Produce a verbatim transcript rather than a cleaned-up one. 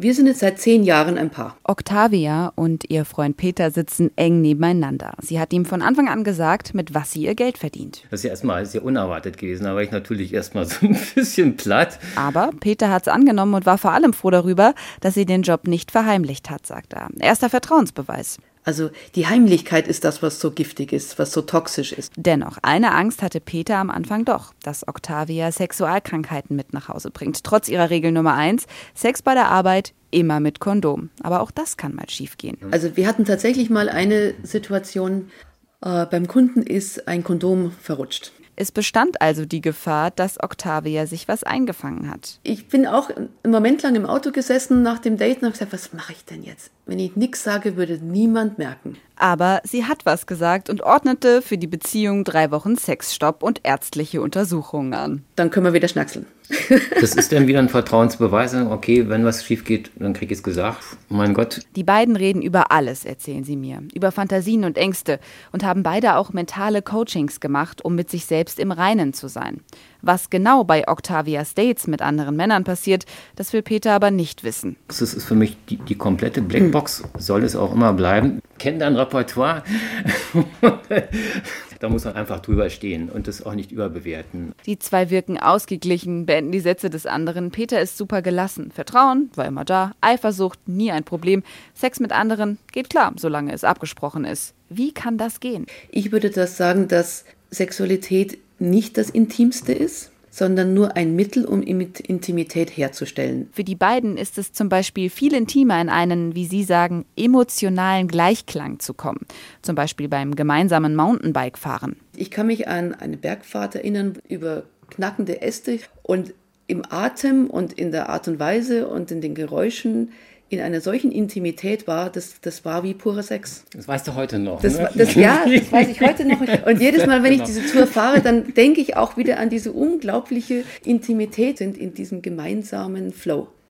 Wir sind jetzt seit zehn Jahren ein Paar. Octavia und ihr Freund Peter sitzen eng nebeneinander. Sie hat ihm von Anfang an gesagt, mit was sie ihr Geld verdient. Das ist ja erstmal sehr unerwartet gewesen, da war ich natürlich erstmal so ein bisschen platt. Aber Peter hat es angenommen und war vor allem froh darüber, dass sie den Job nicht verheimlicht hat, sagt er. Erster Vertrauensbeweis. Also die Heimlichkeit ist das, was so giftig ist, was so toxisch ist. Dennoch, eine Angst hatte Peter am Anfang doch, dass Octavia Sexualkrankheiten mit nach Hause bringt. Trotz ihrer Regel Nummer eins, Sex bei der Arbeit immer mit Kondom. Aber auch das kann mal schiefgehen. Also wir hatten tatsächlich mal eine Situation, äh, beim Kunden ist ein Kondom verrutscht. Es bestand also die Gefahr, dass Octavia sich was eingefangen hat. Ich bin auch einen Moment lang im Auto gesessen nach dem Date und habe gesagt, was mache ich denn jetzt? Wenn ich nichts sage, würde niemand merken. Aber sie hat was gesagt und ordnete für die Beziehung drei Wochen Sexstopp und ärztliche Untersuchungen an. Dann können wir wieder schnackseln. Das ist dann wieder ein Vertrauensbeweis. Okay, wenn was schief geht, dann krieg ich es gesagt. Mein Gott. Die beiden reden über alles, erzählen sie mir. Über Fantasien und Ängste und haben beide auch mentale Coachings gemacht, um mit sich selbst im Reinen zu sein. Was genau bei Octavias Dates mit anderen Männern passiert, das will Peter aber nicht wissen. Das ist für mich die, die komplette Blackbox, soll es auch immer bleiben. Kennt dein Repertoire? Da muss man einfach drüber stehen und das auch nicht überbewerten. Die zwei wirken ausgeglichen, beenden die Sätze des anderen. Peter ist super gelassen. Vertrauen war immer da, Eifersucht nie ein Problem. Sex mit anderen geht klar, solange es abgesprochen ist. Wie kann das gehen? Ich würde das sagen, dass Sexualität nicht das Intimste ist, sondern nur ein Mittel, um Intimität herzustellen. Für die beiden ist es zum Beispiel viel intimer, in einen, wie sie sagen, emotionalen Gleichklang zu kommen. Zum Beispiel beim gemeinsamen Mountainbike-Fahren. Ich kann mich an eine Bergfahrt erinnern über knackende Äste und im Atem und in der Art und Weise und in den Geräuschen in einer solchen Intimität war, das, das war wie purer Sex. Das weißt du heute noch. Das, ne? das, ja, das weiß ich heute noch. Und jedes Mal, wenn ich diese Tour fahre, dann denke ich auch wieder an diese unglaubliche Intimität in, in diesem gemeinsamen Flow.